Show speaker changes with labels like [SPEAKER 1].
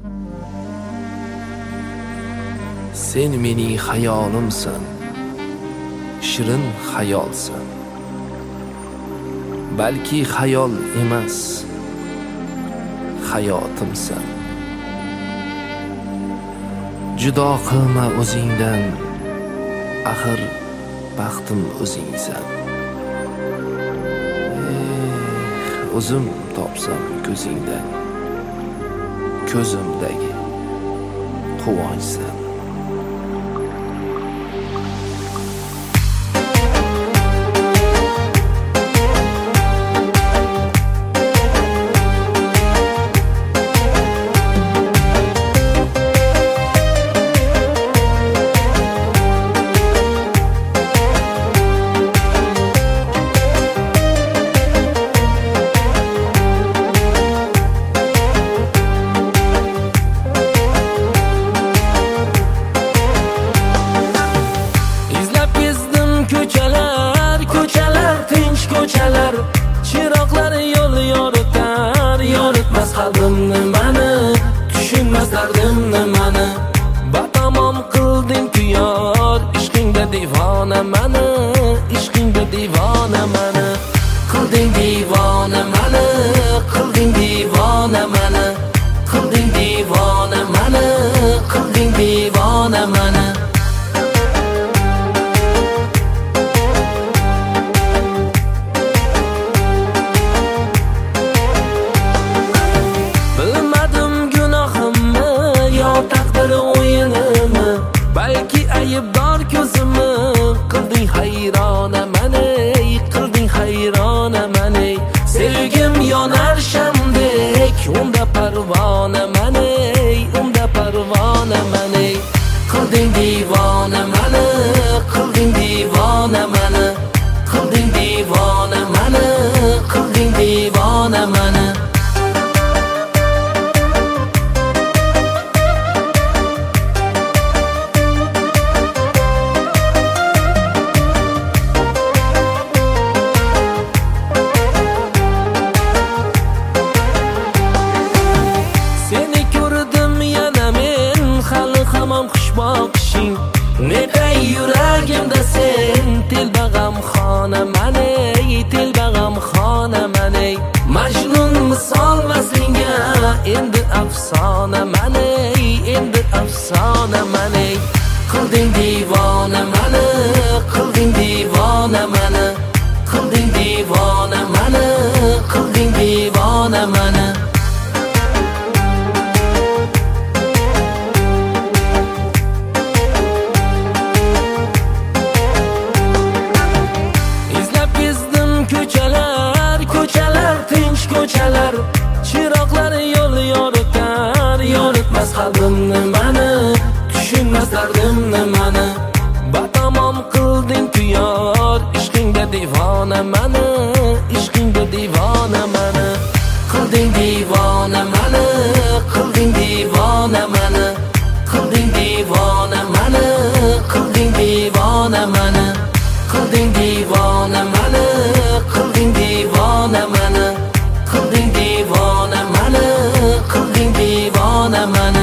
[SPEAKER 1] Sen mening xayolimsan, shirin xayolsan. Balki xayol emas, hayotimsan. Judo qilma o'zingdan, axir baxtim o'zingsan. O'zim topsam ko'zingdan, ko'zimdagi quvonchsan. Chiroqlar yo'l yoritar, yoritmas qalbimni mani, tushunmas dardimni mani. Batamom qilding ku yor, ishqingda divona mani, ishqingda divona mani. Qilding divona mani, qilding divona mani, qilding divona mani, qilding divona mani. Balki aybdor ko'zimni qilding hayrona mani, qilding hayrona mani. Sevgim yonar shamdek, unda parvona mani, unda parvona mani. Qilding divona mani, qilding divona mani, qilding divona mani, qilding divona mani. Xushboqishing netay yuragimda sen, telbag'am xona mani, telbag'am xona mani. Majnun misol vaslingga endi afsona mani, endi afsona mani. Qilding divona mani, qilding divona mani, qilding divona mani, qilding divona mani. Ko'chalar, chiroqlar yo'l yoritar, yoritmas qalbimni mani, tushunmas dardimni mani. Batamom qilding ku yor, ishqingda divona mani, ishqingda divona mani. Qilding divona mani, qilding divona mani, qilding divona mani, qilding divona mani. Qilding divona mani, qilding divona mani, qilding divona mani, qilding divona mani.